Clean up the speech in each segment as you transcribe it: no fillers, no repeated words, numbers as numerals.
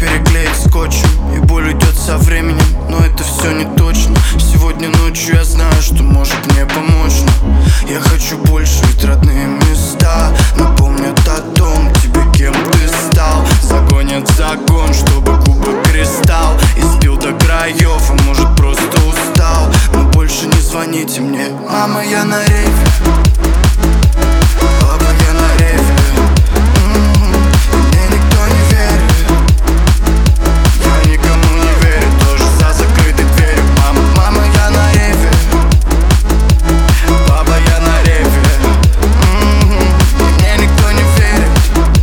переклеить скотчем, и боль уйдет со временем, но это все не точно. Сегодня ночью я знаю, что может мне помочь, но я хочу больше, ведь родные места напомнят о том тебе, кем ты стал. Загонят загон, чтобы кубок кристалл избил до краев, а может просто устал. Но больше не звоните мне, мама, я на рейве. Папа, я на рейве. Мне никто не верит. Я никому не верю, тоже за закрытой дверью. Мама, я на рейве. Папа, я на рейве. Мне никто не верит.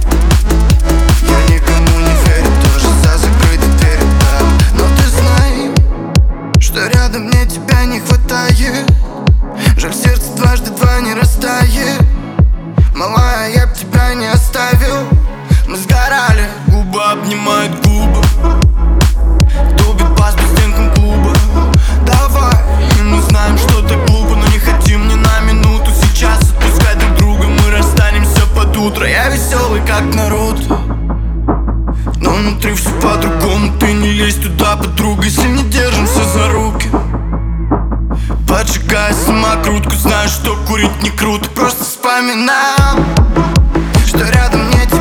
Я никому не верю, тоже за закрытой дверью, да. Но ты знай, что рядом мне тебя не хватает. Жаль, сердце дважды два не растает. Малая, я б тебя не оставил. Мы сгорали, губы обнимают губы. Тубит бас по стенкам клуба. Давай, и мы знаем, что так глупо, но не хотим ни на минуту сейчас отпускать друг друга. Мы расстанемся под утро. Я веселый, как Наруто, но внутри все по-другому. Ты не лезь туда, подруга, если не держимся за руки. Поджигая самокрутку, знаю, что курить не круто. Просто вспоминаем, что рядом нет тебя.